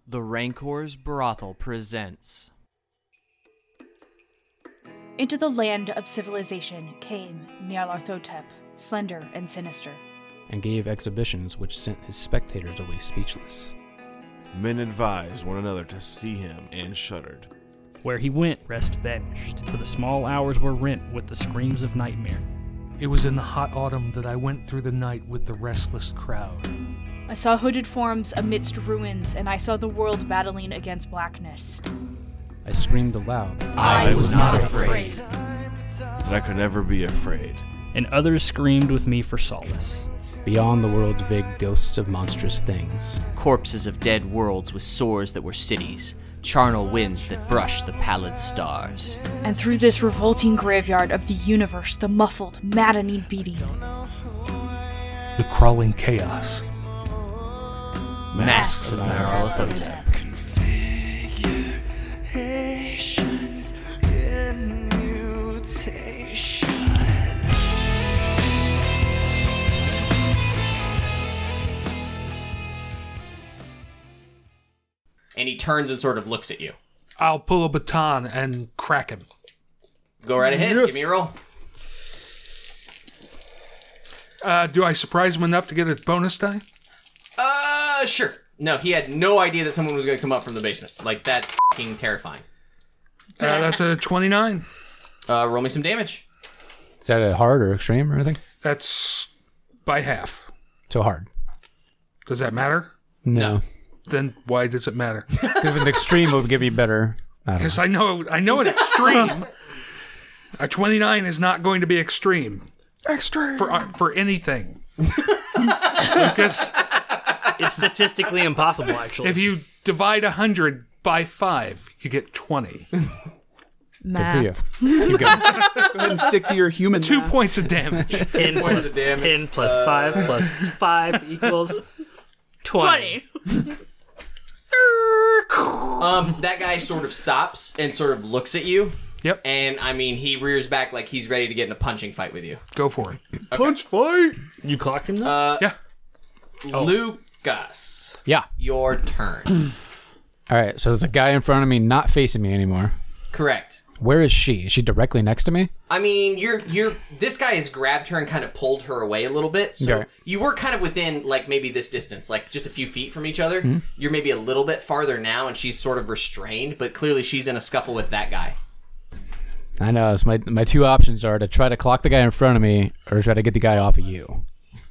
The Rancor's Brothel presents. Into the land of civilization came Nyarlathotep, slender and sinister, and gave exhibitions which sent his spectators away speechless. Men advised one another to see him and shuddered. Where he went, rest vanished, for the small hours were rent with the screams of nightmare. It was in the hot autumn that I went through the night with the restless crowd. I saw hooded forms amidst ruins, and I saw the world battling against blackness. I screamed aloud. I was not afraid. That I could never be afraid. And others screamed with me for solace. Beyond the world's vague ghosts of monstrous things. Corpses of dead worlds with sores that were cities. Charnel winds that brushed the pallid stars. And through this revolting graveyard of the universe, the muffled, maddening beating. The crawling chaos. Masks of Nyarlathotep. Configurations in mutation. And he turns and sort of looks at you. I'll pull a baton and crack him. Go right ahead. Give me a roll. Do I surprise him enough to get a bonus die? Sure. No, he had no idea that someone was going to come up from the basement. Like, that's f***ing terrifying. That's a 29. Roll me some damage. Is that a hard or extreme or anything? That's by half. So hard. Does that matter? No. Then why does it matter? If an extreme would give you better. Because I know an extreme. A 29 is not going to be extreme. Extreme. For anything. Because It's statistically impossible, actually. if you divide 100 by 5, you get 20. Math. Good for you. Keep going. Go ahead and stick to your human 2 math. points of damage. 10 Points plus of damage. 10 plus 5 plus 5 equals 20. That guy sort of stops and sort of looks at you. Yep. And, I mean, he rears back like he's ready to get in a punching fight with you. Go for it. Punch fight! You clocked him, though? Yeah. Lucas, Yeah. your turn. All right, so there's a guy in front of me not facing me anymore. Correct. Where is she? Is she directly next to me? I mean, this guy has grabbed her and kind of pulled her away a little bit. So Okay. you were kind of within, like, maybe this distance, like just a few feet from each other. Mm-hmm. You're maybe a little bit farther now, and she's sort of restrained, but clearly she's in a scuffle with that guy. I know. So my two options are to try to clock the guy in front of me or try to get the guy off of you.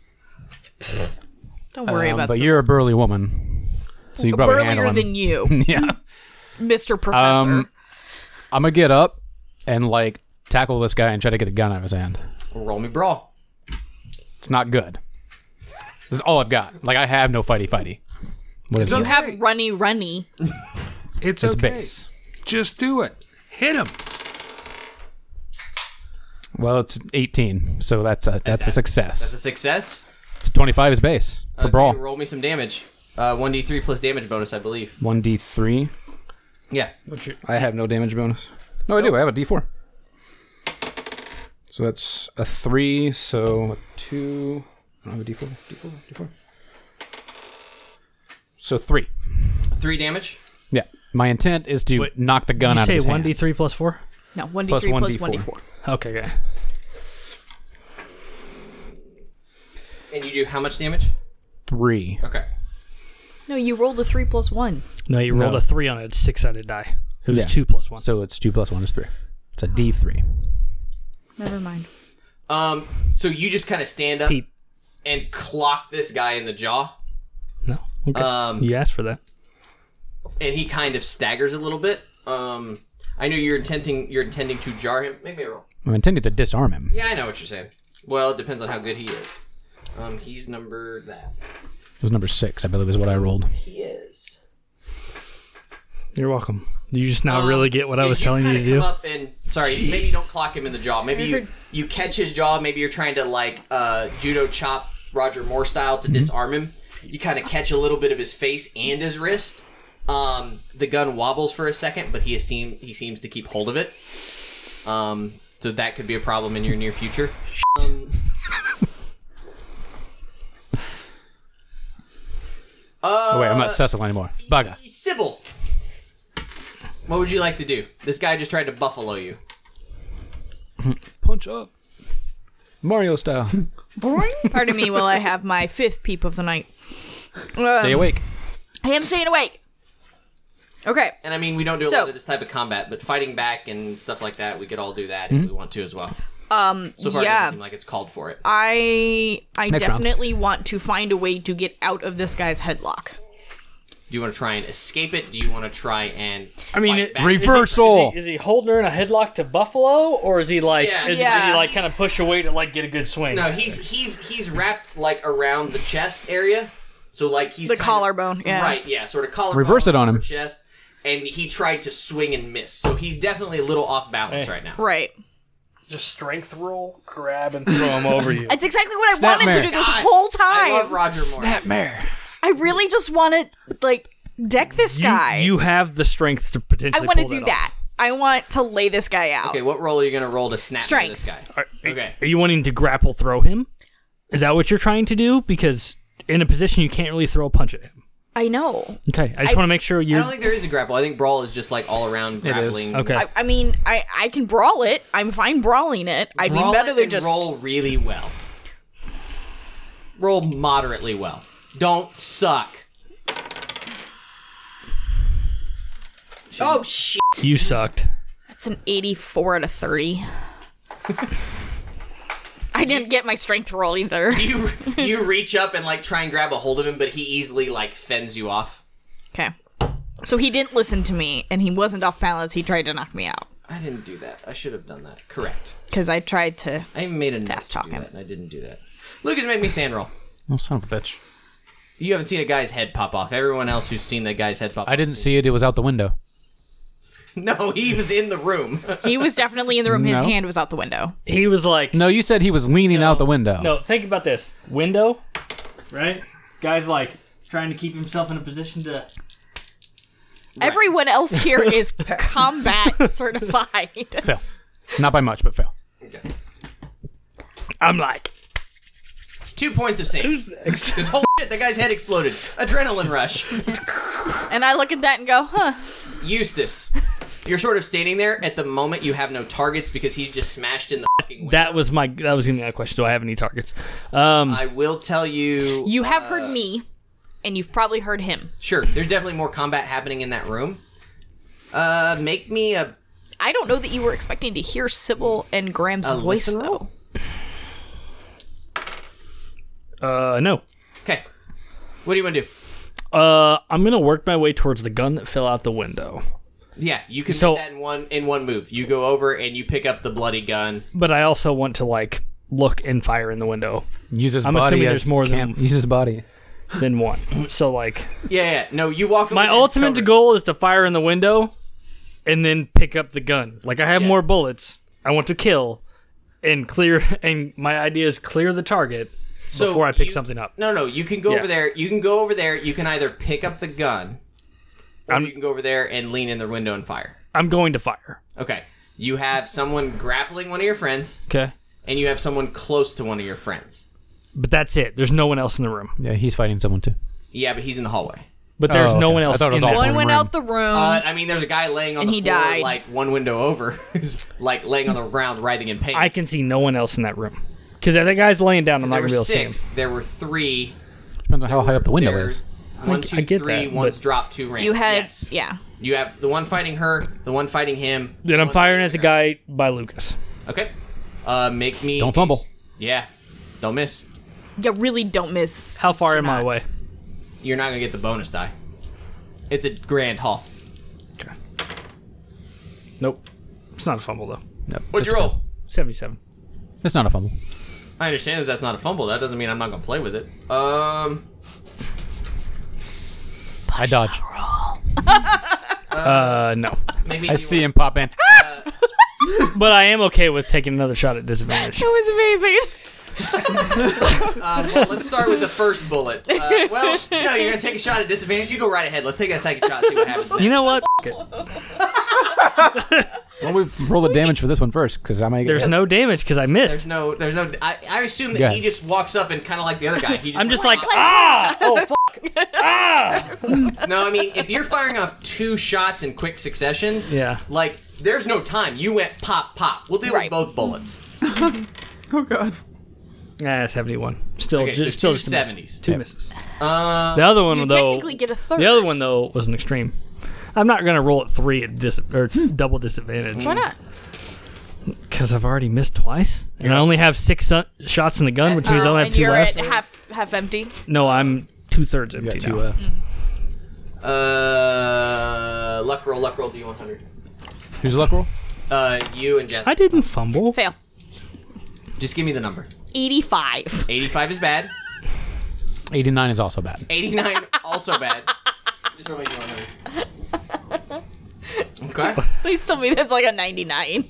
Don't worry about But some- you're a burly woman. So you can probably handle burlier him. than you, Yeah. Mr. Professor. I'm going to get up and, like, tackle this guy and try to get the gun out of his hand. Roll me brawl. It's not good. This is all I've got. Like, I have no fighty. What is It's it? you have runny. It's It's okay. base. Just do it. Hit him. Well, it's 18, so that's a success. That's a success. It's a 25 is base for brawl. Roll me some damage. 1d3 plus damage bonus, I believe. 1d3. Yeah. I have no damage bonus. No, I do. I have a d4. So that's a 3, so a 2. I don't have a d4. So 3. 3 damage. Yeah. My intent is to Wait, knock the gun you out of say his hand. 1d3 plus 4? No, 1d3 Plus plus 1d4. 1d4. Okay, okay. And you do how much damage? 3. Okay. No, you rolled a 3 plus 1. No, you rolled No. a 3 on a 6-sided die. It was Yeah. 2 plus 1. So it's 2 plus 1 is 3. It's a d3. Never mind. So you just kind of stand up Pete. and clock this guy in the jaw, No? Okay. You asked for that. and he kind of staggers a little bit. I know you're intending to jar him. Make me a roll. I'm intending to disarm him. Yeah, I know what you're saying. Well, it depends on how good he is. He's numbered that. It was number 6, I believe, is what I rolled. He is. You're welcome. You just now really get what I As was telling you to kinda do? come up and, sorry, maybe you don't clock him in the jaw. Maybe you catch his jaw. Maybe you're trying to, like, judo chop Roger Moore style to disarm him. You kind of catch a little bit of his face and his wrist. The gun wobbles for a second, but he seems to keep hold of it. So that could be a problem in your near future. Oh wait, I'm not Cecil anymore. Baga. Sybil. What would you like to do? This guy just tried to buffalo you. Punch up. Mario style. Pardon me while I have my 5th peep of the night. Stay awake. I am staying awake. Okay. And I mean, we don't do a lot of this type of combat, but fighting back and stuff like that, we could all do that if we want to as well. So far, it doesn't seem like it's called for it. I Next definitely want to find a way to get out of this guy's headlock. Do you want to try and escape it? Do you want to try and I mean, fight back? Reversal. Is he holding her in a headlock to Buffalo, or is he like, Yeah. did he like kind of push away to like get a good swing? No, he's wrapped like around the chest area, so like he's The kind of- collarbone, yeah. right, yeah, sort of collarbone. Reverse it on him. upper chest, and he tried to swing and miss, so he's definitely a little off balance right now. Right. Just strength roll, grab, and throw him over you. It's exactly what I Snapmare. wanted to do this God, whole time. I love Roger Moore. Snapmare. I really just want to, like, deck this guy. You have the strength to potentially. I want to pull do that that. I want to lay this guy out. Okay, what roll are you going to roll to snap Strength. this guy? off. Okay. Are you wanting to grapple throw him? Is that what you're trying to do? Because in a position you can't really throw a punch at him. I know. Okay, I just want to make sure I you're. don't think there is a grapple. I think brawl is just like all around grappling. Okay. I mean, I can brawl it. I'm fine brawling it. I'd Brawl be better it than and just roll really well. Roll moderately well. Don't suck. Oh shit! You sucked. That's an 84 out of 30. I didn't get my strength roll either. You reach up and like try and grab a hold of him, but he easily like fends you off. Okay. So he didn't listen to me, and he wasn't off balance. He tried to knock me out I didn't do that. I should have done that. Correct. because I tried to. I even made a note Fast to do talking. that, and I didn't do that. Lucas made me sand roll. Oh, son of a bitch. You haven't seen a guy's head pop off. Everyone else who's seen that guy's head pop off. I didn't see it. It was out the window. No, he was in the room. He was definitely in the room. His No. hand was out the window. He was like, No, you said he was leaning out the window. No, think about this. Window, right? Guy's like trying to keep himself in a position to. Everyone else here is combat certified. Fail. Not by much, but fail. I'm like, 2 points of sand. Because holy shit, that guy's head exploded. Adrenaline rush. And I look at that and go, huh. Eustace, you're sort of standing there. At the moment, you have no targets because he's just smashed in the fucking window. that was gonna be my question. Do I have any targets? I will tell you. You have heard me, and you've probably heard him. Sure, there's definitely more combat happening in that room. Make me a I don't know that you were expecting to hear Sybil and Graham's voice, listen though. roll. No. Okay. What do you want to do? I'm gonna work my way towards the gun that fell out the window. Yeah, you can So- do that in one move. You go over and you pick up the bloody gun. But I also want to like look and fire in the window. Use his I'm body assuming as there's more than- Use his body. Than one. So like, Yeah. No, you walk. my over and ultimate cover. goal is to fire in the window, and then pick up the gun. Like I have more bullets. I want to kill, and clear. And my idea is clear the target before I pick something up. No. You can go Yeah. over there. You can go over there. You can either pick up the gun, or you can go over there and lean in the window and fire. I'm going to fire. Okay. You have someone grappling one of your friends, Okay. and you have someone close to one of your friends. But that's it. There's no one else in the room. Yeah, he's fighting someone too. Yeah, but he's in the hallway. But there's Oh, no okay. one I else thought it was in all that one One room. went room. out the room. I mean, there's a guy laying on And the he floor, died. like one window over, who's like laying on the ground, writhing in pain. I can see no one else in that room. Because as that guy's laying down, I'm not there going were to be able to see him. 6. There were 3. Depends on how high up the window There's is. 1, 2, I get 3. that, One's but- dropped 2 range. you had, Yes. yeah. You have the one fighting her, the one fighting him. Then I'm firing at the guy by Lucas. Okay. Make me. Don't fumble. Yeah. Don't miss. You really don't miss. How far am I not. away? You're not gonna get the bonus die. It's a grand haul. Nope. It's not a fumble, though. Nope. What'd you roll? 77. It's not a fumble. I understand that that's not a fumble. That doesn't mean I'm not gonna play with it. I dodge. No. Maybe I you see want- him pop in. But I am okay with taking another shot at disadvantage. It was amazing. Well, let's start with the first bullet. Well, no, you're gonna take a shot at disadvantage. You go right ahead. Let's take a second shot and see what happens. You know what? F- it. Well, we roll the damage for this one first, because I might get There's hit. no damage because I missed. There's no. I assume Go that ahead. he just walks up and kind of like the other guy. He just I'm just like, ah! Oh, fuck. Ah! No, I mean, if you're firing off 2 shots in quick succession, Yeah. like, there's no time. You went pop, pop. We'll deal Right. with both bullets. Oh god. 71. Still, Okay, so still two just a miss. 70s. 2 misses. Um, The other one, You though. technically get a third. The other one, though, was an extreme. I'm not going to roll at 3 at or double disadvantage. Why not? Because I've already missed twice. And I only have 6 shots in the gun, which means I only have and 2 you're left. at half empty. No, I'm 2/3 He's empty got 2 now. left. luck roll, D100. Who's the luck roll? You and Jen. I didn't fumble. Fail. Just give me the number. 85. 85 is bad. 89 is also bad. 89 also bad. Just roll my D100. Okay. Please tell me that's like a 99.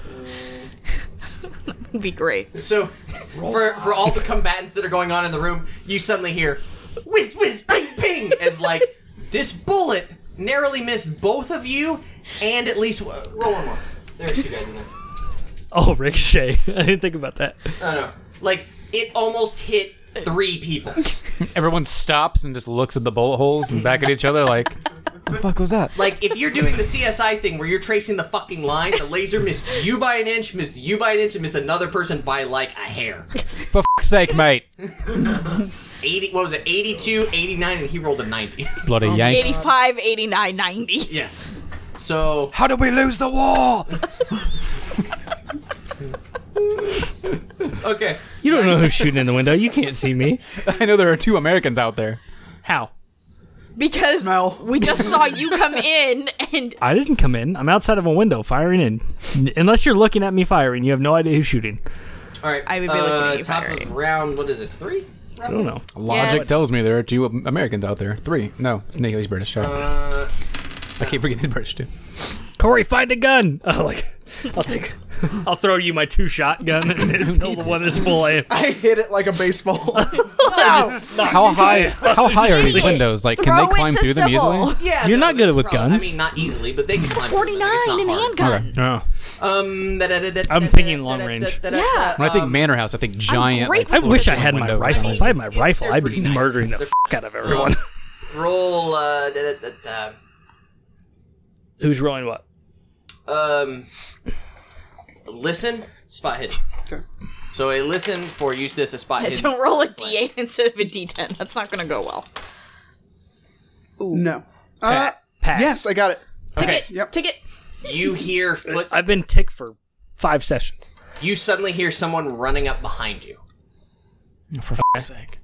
That would be great. So, for all the combatants that are going on in the room, you suddenly hear whiz, whiz, ping, ping, as like this bullet narrowly missed both of you and at least roll one more. There are 2 guys in there. Oh, Ricochet. I didn't think about that. I don't know. Like, it almost hit 3 people. Everyone stops and just looks at the bullet holes and back at each other like, what the fuck was that? Like, if you're doing the CSI thing where you're tracing the fucking line, the laser missed you by an inch, missed you by an inch, and missed another person by, like, a hair. For fuck's sake, mate. 80, what was it, 82, 89, and he rolled a 90. Bloody yank. 85, 89, 90. Yes. So, How did we lose the war? okay. You don't know who's shooting in the window. You can't see me. I know there are 2 Americans out there. How? Because Smell. we just saw you come in and I didn't come in. I'm outside of a window firing in. Unless you're looking at me firing, you have no idea who's shooting. All right. I would be looking at you top firing. of round, what is this, 3? I don't know. Logic Yes. tells me there are 2 Americans out there. 3. No, He's British. Sorry. I keep forgetting he's British too. Corey, find a gun. Oh, I'll throw you my 2-shot gun and kill the one that's full aim. I hit it like a baseball. How high are these idiot. windows? Like, can Throw they it climb to through them Sybil. easily? Yeah. You're not good with probably- guns. I mean, not easily, but they can climb. 49 in handgun. Oh. I'm thinking long range. Yeah. When I think manor house, I think giant. Like, grateful I wish I 40% had my window. rifle. If I had my rifle, they're I'd be pretty nice. murdering the out of everyone. Roll, Who's rolling what? listen, spot hidden. Okay. So a listen for Eustace, a spot hidden. Don't roll a d8 instead of a d10. That's not going to go well. No. Pass. Yes, I got it. Ticket. Yep. Ticket. You hear footsteps. I've been ticked for 5 sessions. You suddenly hear someone running up behind you. For fuck's sake.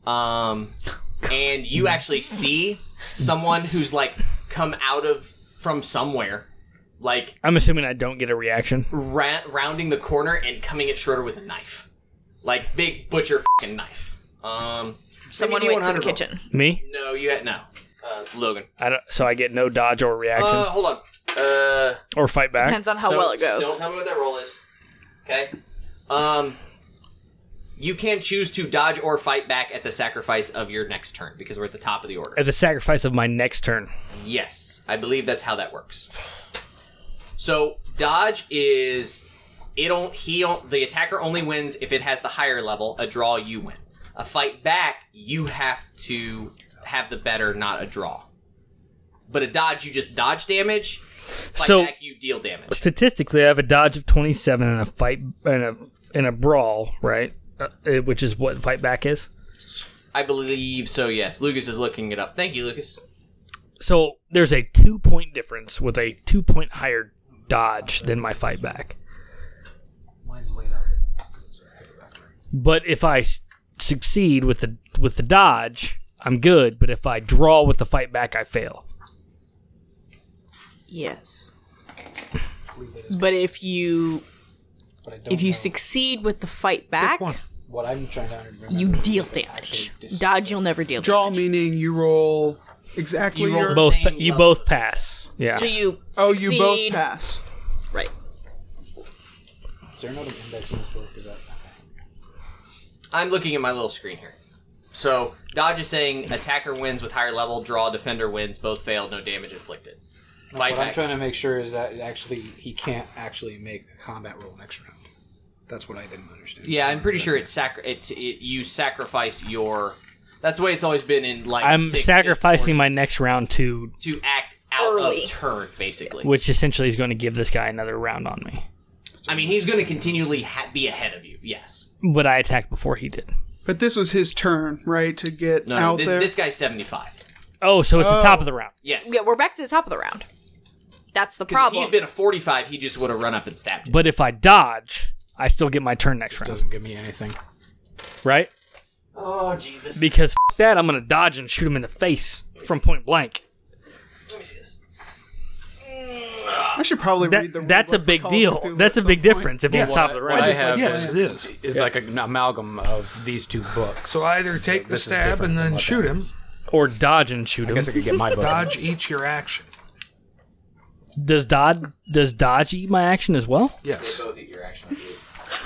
And you actually see someone who's like come out from somewhere, like I'm assuming I don't get a reaction. rounding the corner and coming at Schroeder with a knife, like big butcher fucking knife. Someone maybe went to the 100 roll. kitchen. Me? No, you had no. Logan. So I get no dodge or reaction Hold on. or fight back. Depends on how So, well it goes. Don't tell me what that roll is. Okay. You can choose to dodge or fight back at the sacrifice of your next turn because we're at the top of the order. At the sacrifice of my next turn. Yes, I believe that's how that works. So dodge is the attacker only wins if it has the higher level. A draw, you win. A fight back, you have to have the better, not a draw. But a dodge, you just dodge damage. Fight So- back, you deal damage. Statistically, I have a dodge of 27 and a fight and a brawl, right? Which is what fight back is. I believe so. Yes, Lucas is looking it up. Thank you, Lucas. So there's a 2-point difference with a 2-point higher dodge than my fight back. But if I succeed with the dodge, I'm good. But if I draw with the fight back, I fail. Yes. But if you succeed with the fight back, What I'm trying to remember. you deal damage. Dodge, you'll never deal Draw damage. meaning you roll exactly You roll your... the Both same you level both of pass. Yeah. So you Oh, succeed. you both pass. Right. Is there another index in this book? Is that... I'm looking at my little screen here. So dodge is saying attacker wins with higher level. Draw, defender wins. Both failed. No damage inflicted. Fight What I'm back. trying to make sure is that he can't actually make a combat roll next round. That's what I didn't understand. Yeah, I'm pretty sure you sacrifice your. That's the way it's always been in like. I'm 6th, sacrificing 5th my next round to act out Early. of turn, basically. which essentially is going to give this guy another round on me. I mean, he's going to continually be ahead of you. Yes. But I attacked before he did. But this was his turn, right, to get No, out this, there. this guy's 75. Oh, so it's the top of the round. Yes. Yeah, we're back to the top of the round. That's the Because if he problem. had been a 45, he just would have run up and stabbed you. But if I dodge, I still get my turn next round. Doesn't give me anything. Right? Oh, Jesus. Because that, I'm going to dodge and shoot him in the face from point blank. Let me see this. I should probably read the That's a rulebook for big Call of deal. Cthulhu That's a at some big point. difference if he's Well, top of the what round. I have Yes, it is. is like an amalgam of these two books. So either take the this is stab different and than then what shoot that him. is. Or dodge and shoot I him. guess I could get my book. Dodge each your action. Does dodge eat my action as well? Yes. They both eat your action. I believe.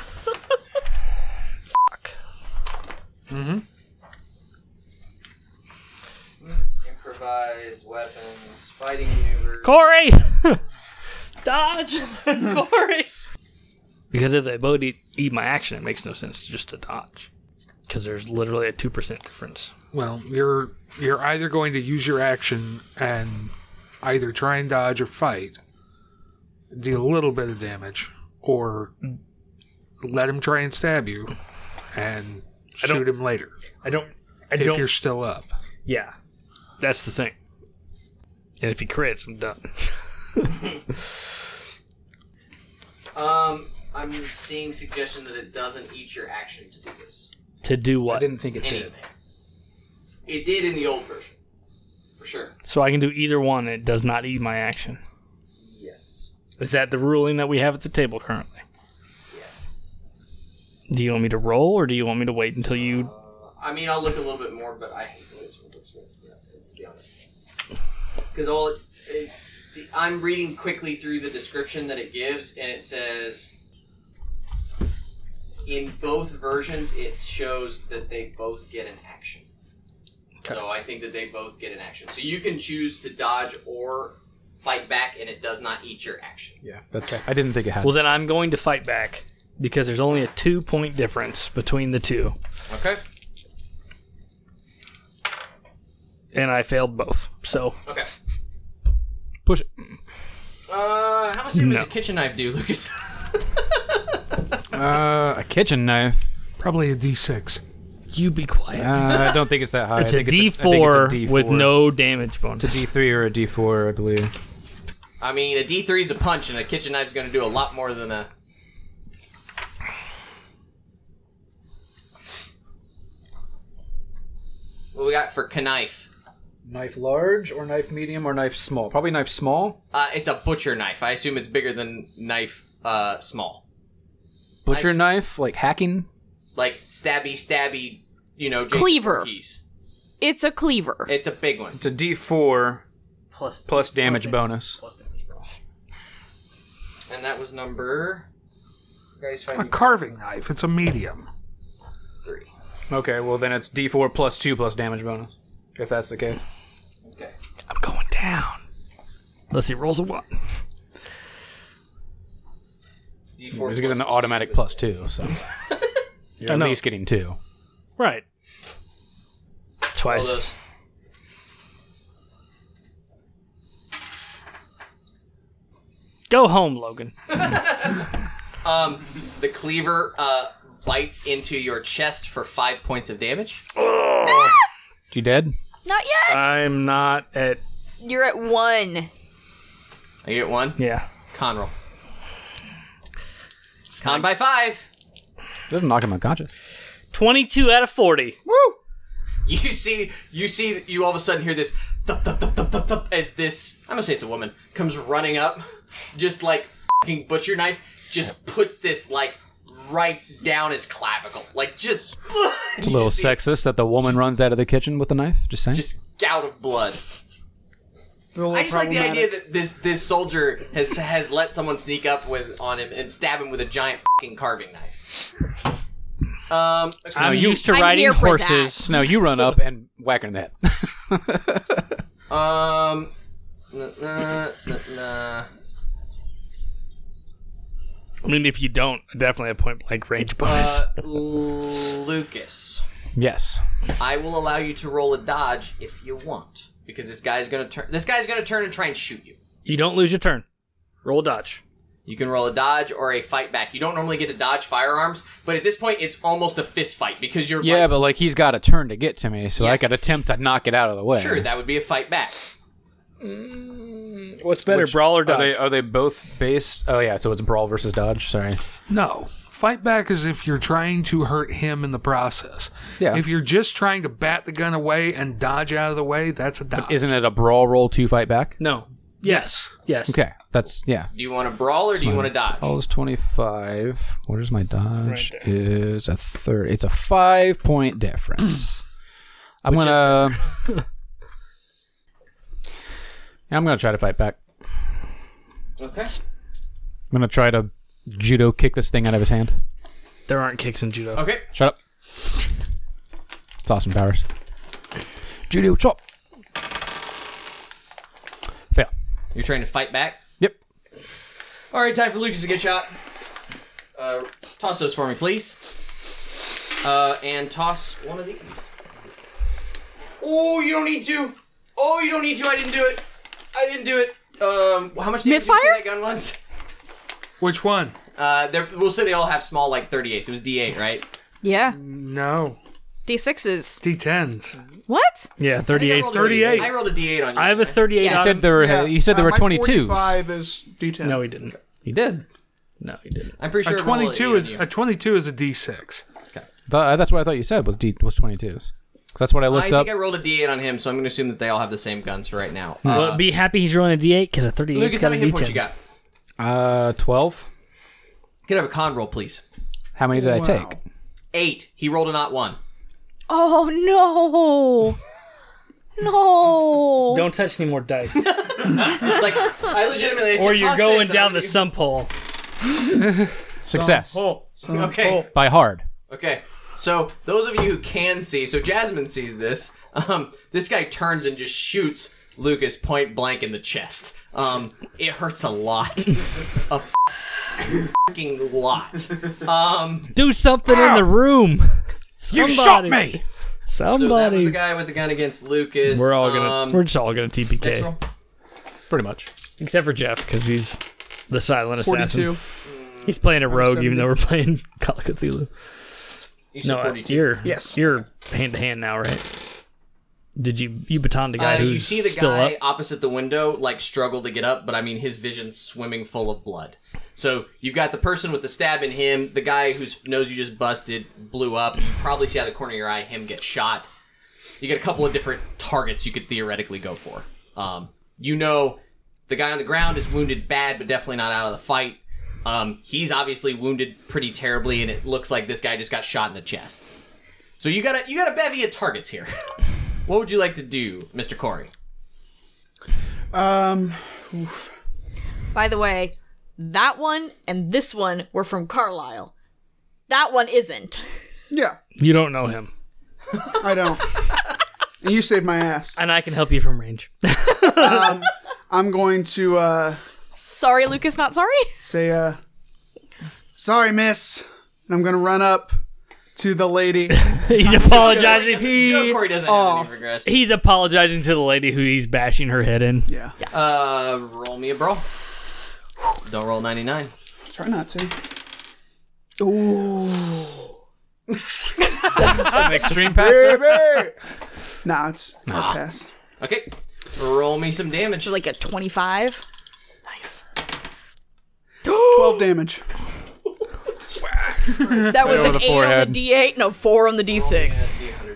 Improvised weapons, fighting maneuvers. Corey! Dodge! Corey! Because if they both eat my action, it makes no sense just to dodge. Because there's literally a 2% difference. Well, you're either going to use your action and either try and dodge or fight, deal a little bit of damage, or let him try and stab you and shoot him later. I don't. If you're still up. Yeah. That's the thing. And if he crits, I'm done. I'm seeing suggestion that it doesn't eat your action to do this. To do what? I didn't think it Anything. did. It did in the old version, for sure. So I can do either one, and it does not eat my action. Yes. Is that the ruling that we have at the table currently? Yes. Do you want me to roll, or do you want me to wait until you... I mean, I'll look a little bit more, but I hate the way this one looks, to be honest. Because I'm reading quickly through the description that it gives, and it says... In both versions, it shows that they both get an action. Okay. So I think that they both get an action. So you can choose to dodge or fight back, and it does not eat your action. Yeah, that's. Okay. I didn't think it had. Well, then I'm going to fight back, because there's only a 2-point difference between the two. Okay. And I failed both, so... Okay. Push it. How much damage does a kitchen knife do, Lucas? A kitchen knife. Probably a D6. You be quiet. I don't think it's that high. It's I a think D4 it's a D4 with no damage bonus. It's a D3 or a D4, I believe. I mean, a D3 is a punch, and a kitchen knife's going to do a lot more than a... What we got for knife? Knife large or knife medium or knife small? Probably knife small. It's a butcher knife. I assume it's bigger than knife small. Butcher knife, like hacking. Like stabby, Jason Cleaver. Voorhees. It's a cleaver. It's a big one. It's a D4 plus damage plus bonus. Plus damage bonus. And that was number... Guys, A carving knife. It's a medium. 3. Okay, well then it's D4 plus 2 plus damage bonus. If that's the case. Okay. I'm going down. Unless he rolls a 1. D4 He's getting the automatic plus 2, so you're at least getting 2. Right. All Twice. those. Go home, Logan. The cleaver bites into your chest for 5 points of damage. You dead? Not yet. I'm not at... You're at 1. I get 1. Yeah. Con roll. Con by 5. Doesn't knock him unconscious. 22 out of 40. Woo! You all of a sudden hear this thup, thup, thup, thup, thup, thup, as this, I'm gonna say it's a woman, comes running up, just like fucking butcher knife, just puts this like right down his clavicle. Like just It's a little sexist that the woman runs out of the kitchen with a knife. Just saying. just gout of blood. I just like the idea that this soldier has let someone sneak up on him and stab him with a giant fucking carving knife. I'm used to I'm riding here for horses. So now you run up and whack her in the head. I mean, if you don't, definitely a point blank range bonus. Lucas, Yes. I will allow you to roll a dodge if you want, because this guy's gonna turn. This guy's gonna turn and try and shoot you. You don't lose your turn. Roll a dodge. You can roll a dodge or a fight back. You don't normally get to dodge firearms, but at this point, it's almost a fist fight because you're. Yeah, but like he's got a turn to get to me, so I could attempt to knock it out of the way. Sure, that would be a fight back. What's better, brawl or dodge? Are they both based? Oh yeah, so it's brawl versus dodge. Sorry. No. Fight back is if you're trying to hurt him in the process. Yeah. If you're just trying to bat the gun away and dodge out of the way, that's a dodge. Isn't it a brawl roll to fight back? No. Yes. Yes. Okay, that's yeah. Do you want to brawl or do you want to dodge? Brawl is 25. Where's my dodge? Right there. Is a third. It's a 5-point difference. I'm gonna try to fight back. Okay. I'm gonna try to judo kick this thing out of his hand. There aren't kicks in judo. Okay. Shut up. It's Austin Powers. Judo chop. Fail. You're trying to fight back? Yep. All right, time for Lucas to get shot. Toss those for me, please. And toss one of these. Oh, you don't need to. Oh, you don't need to. I didn't do it. How much damage did you say Misfire? that gun was? Which one? We'll say they all have small, like, 38s. It was D8, right? Yeah. No. D6s. D10s. What? Yeah, 38. 38. I rolled a D8 on you. I have a 38 Yeah. on. You said there were. Yeah. You said there were My 22s. 45 is D10. No, he didn't. He did. No, he didn't. I'm pretty sure A I rolled 22 an is eight a 22 is a D6. That's what I thought you said was 22s. That's what I on you. looked I up. think I rolled a D8 on him, so I'm going to assume that they all have the same guns for right now. Well, be happy he's rolling a D8 because a 38's Lucas, how got a many hit points D10. you got? 12. Can I have a con roll, please? How many did I take? 8. He rolled a not 1. Oh, no. No. Don't touch any more dice. Like, I legitimately said, Or you're toss going this, and down I'm the gonna- sump hole. Success. Okay. By hard. Okay, so those of you who can see, so Jasmine sees this. This guy turns and just shoots Lucas point blank in the chest. It hurts a lot, a fucking lot. Do something in the room. You shot me! So that was Somebody. the guy with the gun against Lucas. We're all gonna. We're just all gonna next TPK, roll. Pretty much. except for Jeff because he's the silent assassin. 42. He's playing a rogue, 70. even though we're playing Call of Cthulhu. You said No, 42. Yes. You're hand to hand now, right? Did you baton the guy who's You see the still guy up? opposite the window like struggle to get up, but I mean his vision's swimming full of blood. So you've got the person with the stab in him, the guy whose nose you just busted blew up. You probably see out of the corner of your eye him get shot. You get a couple of different targets you could theoretically go for. You know the guy on the ground is wounded bad, but definitely not out of the fight. He's obviously wounded pretty terribly, and it looks like this guy just got shot in the chest. So you got a bevy of targets here. What would you like to do, Mr. Corey? By the way, that one and this one were from Carlisle. That one isn't. Yeah, You don't know him, I don't. And you saved my ass. and I can help you from range. I'm going to Sorry, Lucas, not sorry. say, sorry, miss. And I'm going to run up to the lady. He's apologizing. Joe Corey doesn't have any regrets. He's apologizing to the lady who he's bashing her head in. Yeah. Roll me a brawl. Don't roll 99. Try not to. An extreme pass. Baby! Nah, it's not pass. Okay. Roll me some damage. So like a 25. Nice. 12 damage. That was over an the 8 forehead. on the D8. No, 4 on the D6. D100.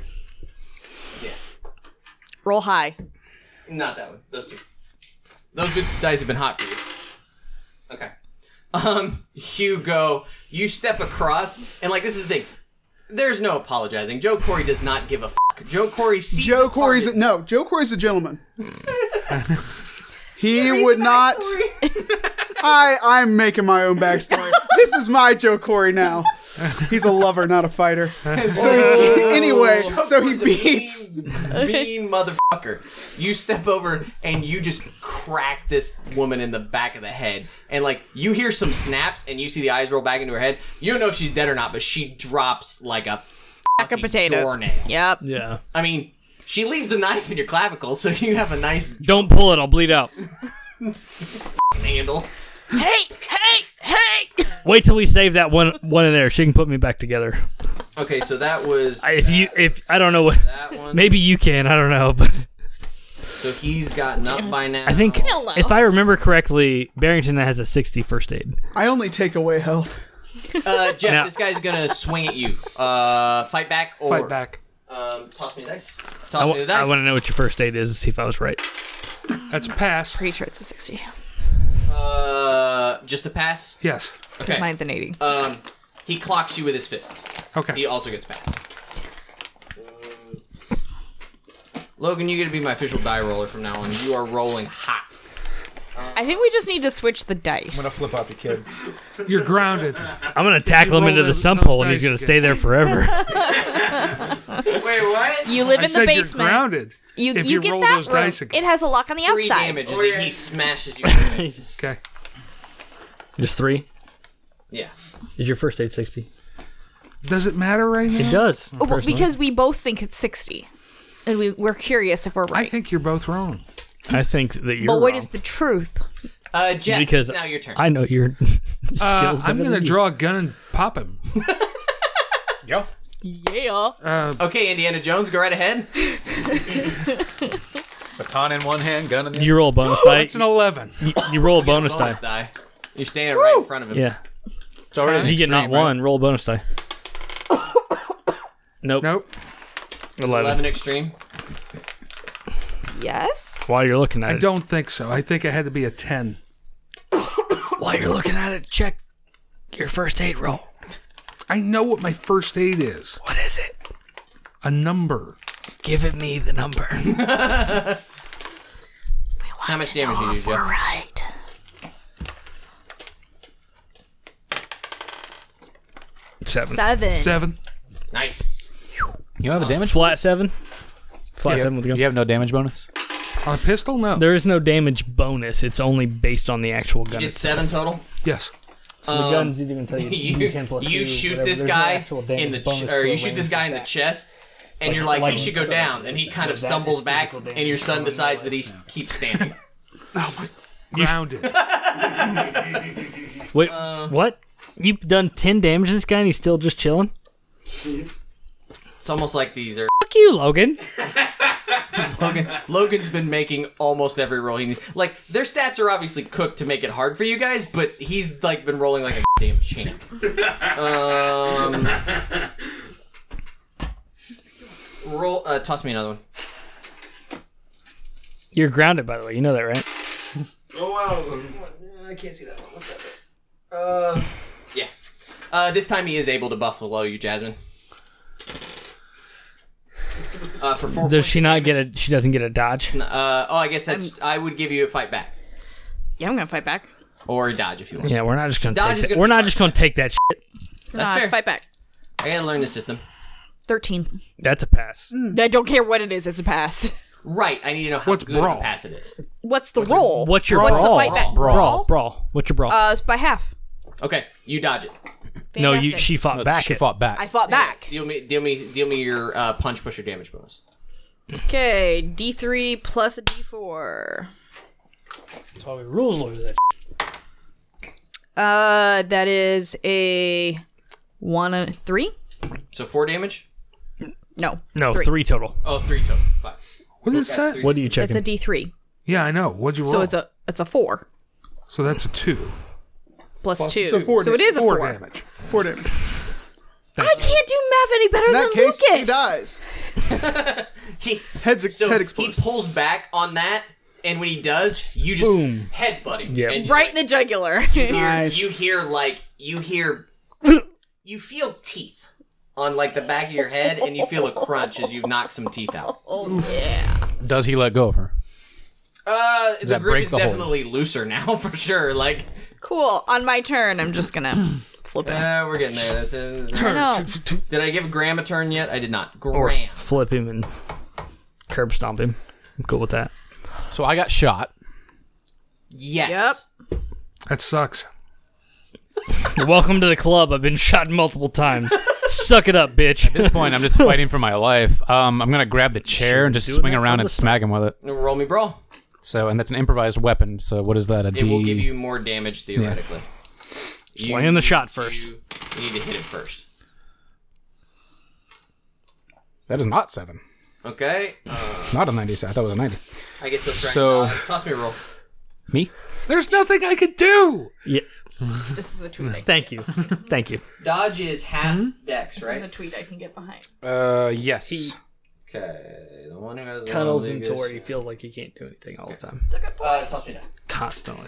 Roll high. Not that one. Those two. Those good dice have been hot for you. Okay. Hugo, you step across, and like this is the thing. There's no apologizing. Joe Corey does not give a fuck. Joe Corey sees Joe the Corey's target. Joe Corey's a gentleman. He would not. I'm making my own backstory. This is my Joe Corey now. He's a lover, not a fighter. So he beats. Mean motherfucker. You step over and you just crack this woman in the back of the head. And, like, you hear some snaps and you see the eyes roll back into her head. You don't know if she's dead or not, but she drops like a Sack of potatoes. doornail. Yep. Yeah. I mean, she leaves the knife in your clavicle, so you have a nice Don't pull it. I'll bleed out. handle. Hey! Wait till we save that one in there. She can put me back together. Okay, so that was... If I don't know what... that one. Maybe you can. I don't know. But So he's gotten up by now. I think, Hello. if I remember correctly, Barrington has a 60 first aid. I only take away health. Jeff, Now- this guy's gonna swing at you. Fight back or... Fight back. Toss me the dice. Toss me the I dice. want to know what your first aid is to see if I was right. That's a pass. Pretty sure it's a 60. Just a pass? Yes. Okay. Mine's an 80. He clocks you with his fists. Okay. He also gets passed. Logan, you get to be my official die roller from now on. You are rolling hot. I think we just need to switch the dice. I'm gonna flip out the kid. You're grounded. I'm going to tackle him roll into the those sump hole and dice he's going to again. stay there forever. Wait, what? You live I in the said basement. You're grounded. You you get roll that those room. dice again. It has a lock on the 3 outside. damage as he smashes you. Okay. Just 3? Yeah. Is your first aid 60? Does it matter right now? It does. Oh, well, personally. because we both think it's 60. And we're curious if we're right. I think you're both wrong. I think that you're but what wrong. is the truth? Jeff, Because it's now your turn. I know your skills I'm better going to than you. draw a gun and pop him. Yo. Yeah. Okay, Indiana Jones, go right ahead. Baton in one hand, gun in the other. You roll a bonus die. That's an 11. You roll a bonus Bonus die. die. You're standing right in front of him. Yeah. It's already If you get not extreme, right? one, roll a bonus die. Nope. Nope. 11. extreme. Yes. While you're looking at I it. don't think so. I think it had to be a 10. While you're looking at it, check your first aid roll. I know what my first aid is. What is it? A number. Give it me the number. How much damage do you do, Jeff? Right. Seven. 7. Nice. You have a damage Flat 7. Flat you 7 with the gun. You have no damage bonus? On a pistol? No. There is no damage bonus. It's only based on the actual gun. You did itself. 7 total? Yes. So the gun's either going to tell you, You, 10 plus you 2, shoot whatever. this There's no guy actual in damage the bonus to or a you shoot this ranged guy in the attack. chest, and you're like, like he should go down, and he kind of that stumbles is back, physical damage and your son from decides melee. that he keeps standing. Grounded. Wait, what? You've done 10 damage to this guy and he's still just chilling? It's almost like these are. Fuck you, Logan. Logan's been making almost every roll he needs. Like, their stats are obviously cooked to make it hard for you guys, but he's like been rolling like a damn champ. Roll. Toss me another one. You're grounded, by the way. You know that, right? Oh wow! I can't see that one. What's that? Yeah. This time he is able to buffalo you, Jasmine. For 4 Does she not get a? She doesn't get a dodge. I guess that's. I would give you a fight back Yeah, I'm gonna fight back. or a dodge if you want. Yeah, we're not just gonna Dodge take is that. gonna We're be not hard. just gonna take that shit. Nah, it's fair. fight back. I gotta learn the system. 13. That's a pass. I don't care what it is. It's a pass. Right. I need to know how What's good of brawl? a pass it is. What's the roll? What's your What's brawl? the fight back? Brawl. What's your brawl? It's by half. Okay, you dodge it. no, Fantastic. she fought back. She it. fought back. I fought back. Deal me your punch pusher damage bonus. Okay, D3 plus a D4. That's why we rules over that. That is a 3? So 4 damage. No. No, 3 total. Oh, 3 total. 5. What is That's that? 3. What are you That's checking? a D3. Yeah, I know. What'd you roll? So it's a 4 So that's a 2. plus 2. so 4 So it is a 4 4. damage. 4 damage. I can't do math any better In than that case, he Lucas. dies. He Head he explodes. pulls back on that, and when he does, you just Boom. headbutt him. Yep. And Right in the jugular. Nice. you feel teeth on like the back of your head, and you feel a crunch as you knock some teeth out. Oh, yeah. Does he let go of her? The that grip break is the hold? definitely looser now for sure. Like, Cool. On my turn, I'm just gonna flipping. We're getting there. That's I know. Did I give Graham a turn yet? I did not. Or Graham. flip him and curb stomp him. I'm cool with that. So I got shot. Yes. Yep. That sucks. Welcome to the club. I've been shot multiple times. Suck it up, bitch. At this point, I'm just fighting for my life. I'm gonna grab the chair and just doing swing that around from and the smack him with it. Roll me brawl. So, and that's an improvised weapon. So, what is that? A It D? will give you more damage theoretically. Land the shot first. You need to hit it first. That is not 7. Okay. Not a 90. I thought it was a 90. I guess he'll try. So- Toss me a roll. Me? There's nothing I could do. Yeah. This is a tweet. Thank you. Thank you. Dodge is half dex, This right? is a tweet I can get behind. Yes. Okay. The one who has the Tunnels and longest- Tori feels like he can't do anything all the time. Toss me down. Constantly.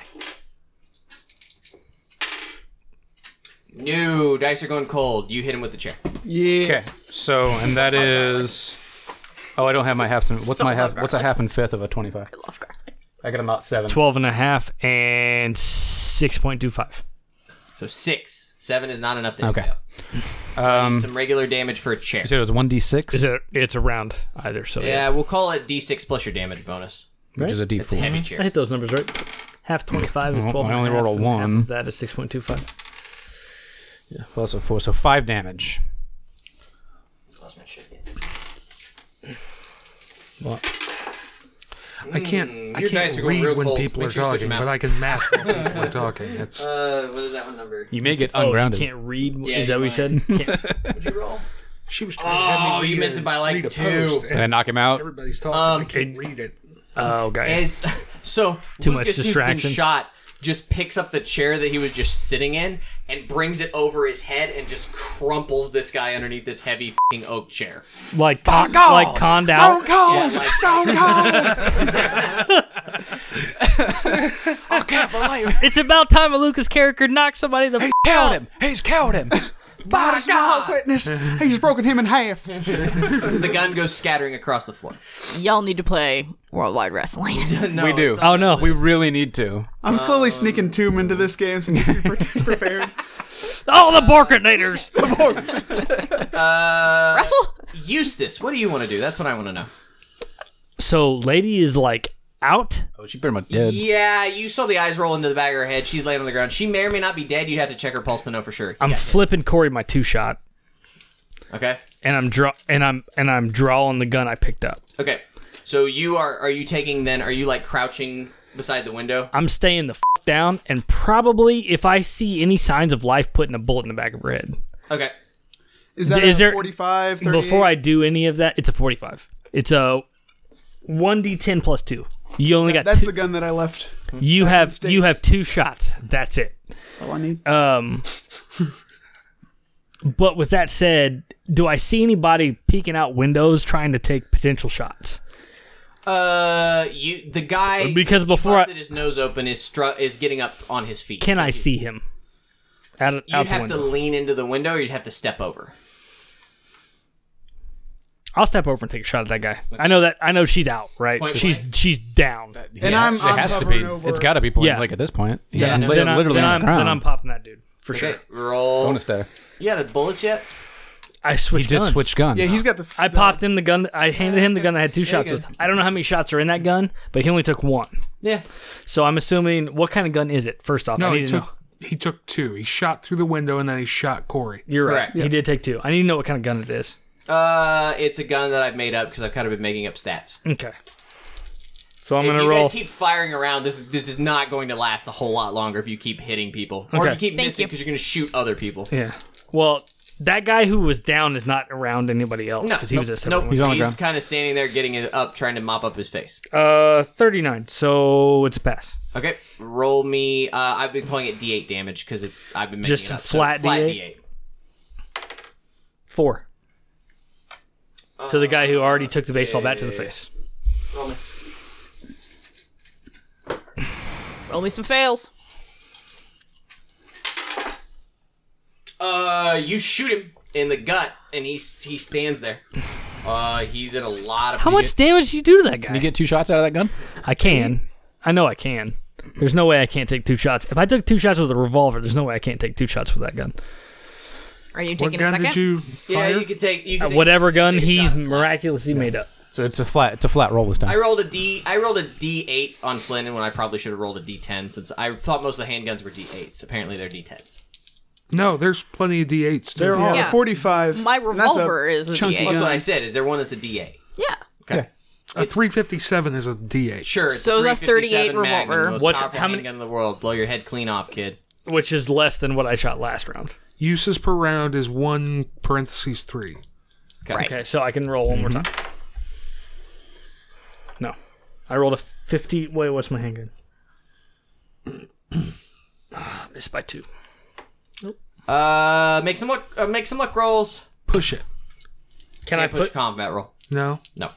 No, dice are going cold. You hit him with the chair. Yeah. Okay. So, and that is. Oh, I don't have my halves. What's my half? What's a half and fifth of a 25? I love garlic. I got a not 7. 12.5 and 6.25. So 6. 7 is not enough to Okay. hit out. So I need some regular damage for a chair. You said it was 1d6, It's a round either, so Yeah, we'll call it D6 plus your damage bonus. which is a It's a heavy d4. I chair. hit those numbers right. Half 25 is Well, 12. I only rolled a 1. That is 6.25. Plus a 4, so 5 damage. Lost my shit. What? I can't your dice are going read real when cold. people Make are sure you switch talking, them out. but I can math when people are talking. It's What is that one number? You may get Oh, you ungrounded. can't read? Yeah, Is that you what you said? Can't- What'd you roll? she was trying to have me Oh, you read missed it by like read a 2. post, Did and I knock him out? everybody's talking. I can't read it. Oh, okay. So Too much Lucas, distraction. who's been shot, just picks up the chair that he was just sitting in and brings it over his head and just crumples this guy underneath this heavy f***ing oak chair. Like conned out. Yeah, like, I can't believe it. It's about time a Lucas character knocks somebody the f Killed him. He's killed him. Body's no witness. He's broken him in half. the gun goes scattering across the floor. Y'all need to play Worldwide Wrestling. No, We do. it's Oh no. We really need to. I'm slowly sneaking Tomb into this game so you can be prepared. Oh, the Borkinators! Wrestle? Eustace, what do you want to do? That's what I want to know. So, lady is like out. Oh, she pretty much dead. Yeah, you saw the eyes roll into the back of her head. She's laying on the ground. She may or may not be dead. You'd have to check her pulse to know for sure. I'm Yeah. flipping Corey my 2-shot, Okay. and I'm drawing the gun I picked up. Okay. So are you taking then? Are you like crouching beside the window? I'm staying the f down, and probably if I see any signs of life, putting a bullet in the back of her head. Okay. Is that Is a there- 45, 38? Before I do any of that, it's a 45. It's a 1d10 plus 2. You only got That's two. the gun that I left. You back in have States. you have 2 shots. That's it. That's all I need. But with that said, do I see anybody peeking out windows trying to take potential shots? The guy Because before busted his nose open is getting up on his feet. Can So I see him? Out You'd the have to window. lean into the window, or you'd have to step over. I'll step over and take a shot at that guy. I know she's out, right? Point she's blank? down. And I'm it has to be. hovering over. It's got to be point Yeah. blank at this point. He's Yeah, literally then, on the ground. then I'm popping that dude for Okay, sure. roll. Bonus die. You got bullets yet? I He switched just guns. switched guns. Yeah, he's got the. I popped him the gun. I handed him the gun I had 2 shots good. with. I don't know how many shots are in that gun, but he only took 1. Yeah. So I'm assuming, what kind of gun is it? First off, No, I he need to know. took 2. He shot through the window and then he shot Corey. You're right. Correct. He did take 2. I need to know what kind of gun it is. It's a gun that I've made up because I've kind of been making up stats. Okay. So I'm If gonna you roll. guys keep firing around, this is not going to last a whole lot longer if you keep hitting people, or Okay. if you keep Thank missing you. because you're going to shoot other people. Yeah. Well, that guy who was down is not around anybody else No, because he was a separate nope. one. He's on the He's ground. kind of standing there, getting it up, trying to mop up his face. 39. So it's a pass. Okay, roll me. I've been calling it D8 damage because I've been making Just it up. flat flat D8? 4. To the guy who already took the baseball bat to the face. Roll me. Roll me some fails. You shoot him in the gut, and he stands there. He's in a lot of. How much damage did you do to that guy? Can you get 2 shots out of that gun? I can. I know I can. There's no way I can't take 2 shots. If I took 2 shots with a revolver, there's no way I can't take 2 shots with that gun. Are you What taking a gun second? did you fire? Yeah, you can take Whatever gun take a he's shot. miraculously made up. So it's a flat roll this time. I rolled a D8 on Flynn when I probably should have rolled a D10 since I thought most of the handguns were D8s. Apparently they're D10s. No, there's plenty of D8s too. They're all Yeah, the 45. My and that's revolver is a chunky D8. That's gun. what I said. Is there one that's a D8? Yeah. Okay. A 357 is a D8. Sure. It's So is a 357 .38 Magnum, revolver. the most What's- powerful how many- handgun in the world. Blow your head clean off, kid. Which is less than what I shot last round. Uses per round is 1(3). Right. Okay, so I can roll one more time. No. I rolled a 50. Wait, what's my handgun? Missed by 2. Make some luck rolls. Push it. Can Can't I push put... combat roll? No. No.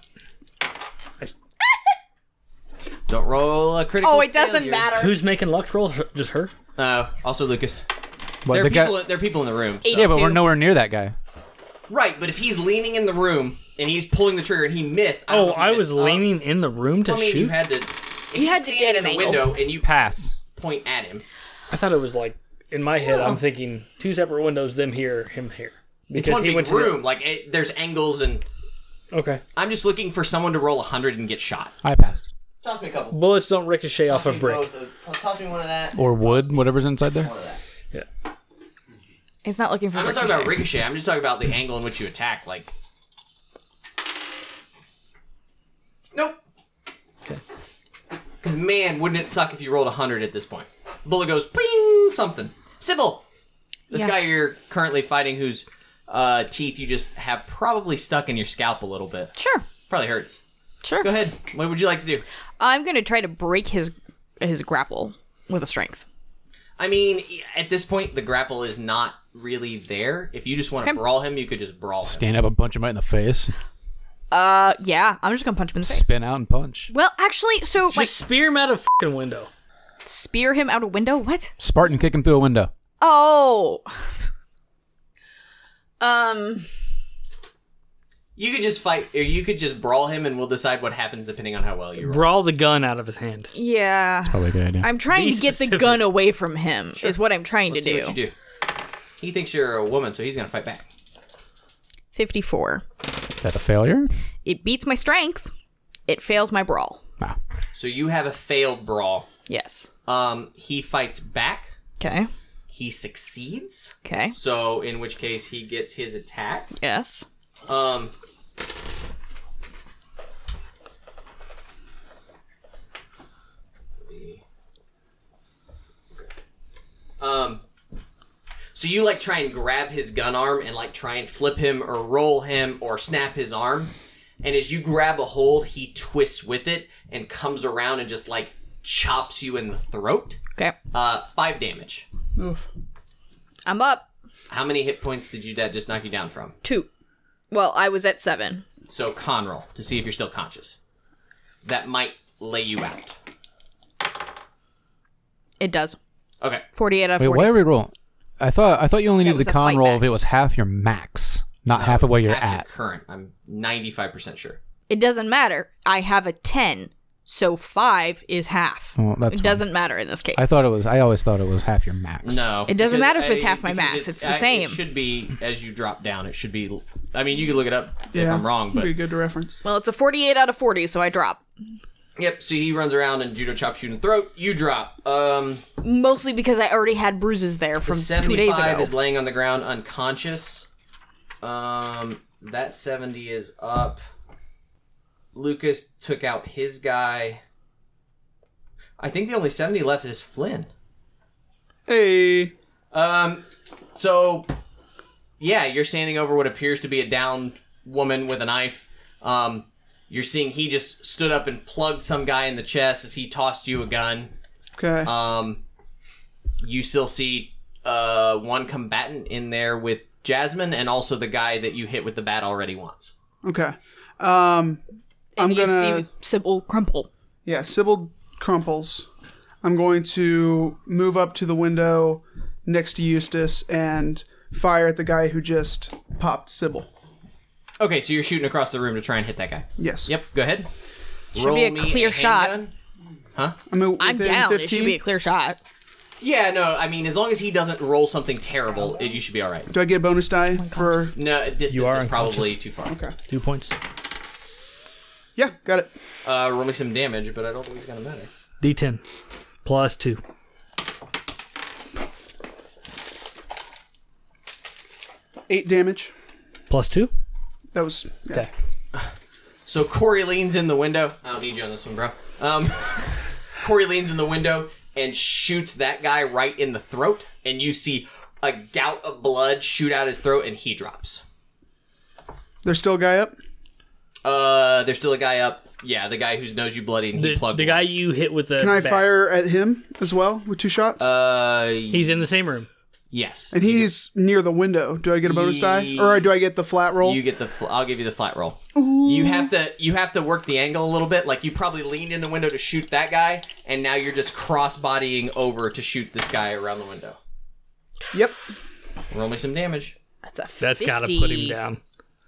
Don't roll a critical. Oh, it doesn't failure. matter. Who's making luck rolls? Just her? Also Lucas. But There the are people in the room. so- yeah, but we're nowhere near that guy. Right, but if he's leaning in the room and he's pulling the trigger and he missed. I don't know Oh, if he I missed was up. leaning in the room to I mean, shoot? you had to. If You had to stand get in an the angle. window and you Pass. point at him. I thought it was like, in my head, I'm thinking 2 separate windows, them here, him here. It's Because one he big went to room. Like there's angles and. Okay. I'm just looking for someone to roll 100 and get shot. I pass. Toss me a couple. Bullets don't ricochet off Toss of me brick. both. Toss me one of that. Or wood, whatever's inside there. One of that. Yeah. He's not looking for I'm not talking ricochet. about ricochet. I'm just talking about the angle in which you attack. Like. Nope. Okay. Because man, wouldn't it suck if you rolled 100 at this point? Bullet goes ping something. Sybil, this Yeah. guy you're currently fighting, whose teeth you just have probably stuck in your scalp a little bit. Sure. Probably hurts. Sure. Go ahead. What would you like to do? I'm going to try to break his grapple with a strength. I mean, at this point, the grapple is not really there. If you just want to Okay. brawl him, you could just brawl him. Stand up and punch him right in the face. Yeah, I'm just going to punch him in the face. Spin out and punch. Well, actually, so Just like spear him out of fucking window. spear him out a window? What? Spartan kick him through a window. Oh. You could just fight, or you could just brawl him, and we'll decide what happens depending on how well you roll. Brawl the gun out of his hand. Yeah. Probably a good idea. I'm trying Be to get the specific. gun away from him. Is what I'm trying Let's to see do. what you do. He thinks you're a woman, so he's gonna fight back. 54. Is that a failure? It beats my strength. It fails my brawl. Wow. So you have a failed brawl. Yes. He fights back. Okay. He succeeds. Okay. So in which case he gets his attack. Yes. So you like try and grab his gun arm and like try and flip him or roll him or snap his arm. And as you grab a hold, he twists with it and comes around and just like chops you in the throat. Okay. 5 damage. Oof. I'm up. How many hit points did you just knock you down from? 2. Well, I was at 7. So con roll to see if you're still conscious. That might lay you out. It does. Okay. 48 out of Wait, 40. why are we rolling? I thought you only needed was the a con fight roll back. if it was half your max, not half of where you're Half your at. current. I'm 95% sure. It doesn't matter. I have a 10, so 5 is half. Well, that's it fine. doesn't matter in this case. I always thought it was half your max. No. It doesn't because- matter if it's half my because max. It's the same. It should be, as you drop down, it should be... I mean, you can look it up if Yeah, I'm wrong, but... Be good to reference. Well, it's a 48 out of 40, so I drop. Yep, so he runs around and judo chops you in the throat. You drop. Mostly because I already had bruises there from 2 days 75 ago. is laying on the ground unconscious. That 70 is up. Lucas took out his guy. I think the only 70 left is Flynn. Hey. So, yeah, you're standing over what appears to be a downed woman with a knife. You're seeing he just stood up and plugged some guy in the chest as he tossed you a gun. Okay. You still see one combatant in there with Jasmine and also the guy that you hit with the bat already once. Okay. I'm and you gonna. see Sybil crumple. Yeah, Sybil crumples. I'm going to move up to the window next to Eustace and fire at the guy who just popped Sybil. Okay, so you're shooting across the room to try and hit that guy. Yes. Yep, go ahead. Should be a me clear shot. handgun. Huh? I'm I'm within down. 15. It should be a clear shot. Yeah, no, I mean, as long as he doesn't roll something terrible, you should be all right. Do I get a bonus die for? No, distance You are is probably unconscious. too far. Okay. 2 points. Yeah, got it. Roll me some damage, but I don't think it's gonna matter. D10 plus 2. Eight damage. Plus 2? That was yeah. Okay. So Corey leans in the window. I don't need you on this one, bro. Corey leans in the window and shoots that guy right in the throat, and you see a gout of blood shoot out his throat, and he drops. There's still a guy up. There's still a guy up. Yeah, the guy who knows you bloody and he plugged. The guy you hit with the. Can I bat. fire at him as well with 2 shots? He's in the same room. Yes. And he's near the window. Do I get a bonus die, or do I get the flat roll? You get the. I'll give you the flat roll. Ooh. You have to work the angle a little bit. Like you probably leaned in the window to shoot that guy, and now you're just cross-bodying over to shoot this guy around the window. Yep. Roll me some damage. That's a 50. That's got to put him down.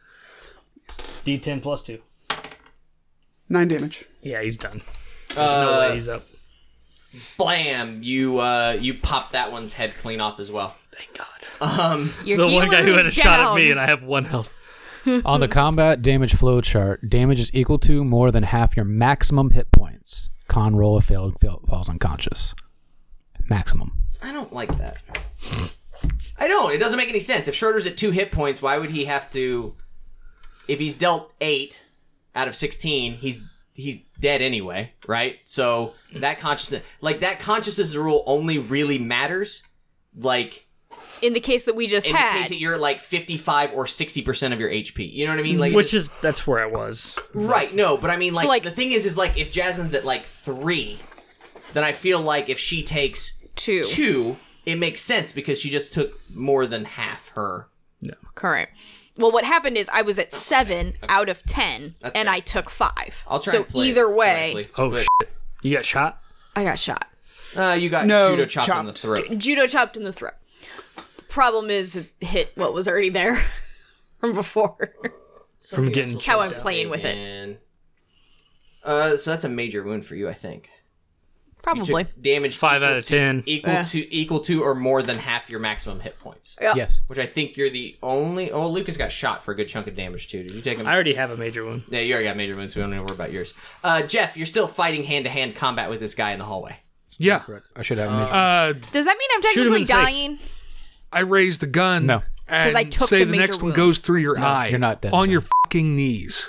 D10 plus 2. 9 damage. Yeah, he's done. There's no way he's up. Blam! You pop that one's head clean off as well. Thank God. Your So the one guy who had a healer's shot at down. me, and I have 1 health. On the combat damage flow chart, damage is equal to more than half your maximum hit points. Con roll if falls unconscious. Maximum. I don't like that. I don't. It doesn't make any sense. If Schroeder's at 2 hit points, why would he have to? If he's dealt 8 out of 16, he's dead anyway, right? So that consciousness rule only really matters, like In the case that we just in had. the case that you're at like 55 or 60% of your HP. You know what I mean? Like That's where I was. right. No, but I mean, So, like- the thing is like if Jasmine's at like 3, then I feel like if she takes 2, it makes sense because she just took more than half her. Correct. Well, what happened is I was at 7 out of 10, That's and fair. I took 5. I'll try so and play either it way, correctly, Oh, but, shit. You got shot? I got shot. you got No, judo chopped in the throat. Judo chopped in the throat. Problem is, it hit what was already there from before. From getting How I'm choked out. playing with it. And, so that's a major wound for you, I think. Probably. Damage 5 out of 10. equal to or more than half your maximum hit points. Yeah. Yes. Which I think you're the only. Oh, Lucas got shot for a good chunk of damage too. Did you take him? I already have a major wound. Yeah, you already got major wounds, so we don't need to worry about yours. Jeff, you're still fighting hand-to-hand combat with this guy in the hallway. Yeah. I should have a major. Does that mean I'm Shoot him technically in the face. dying? I raise the gun. No. And I took say the the major next one wound. goes through your eye. you're not dead. On your fucking knees.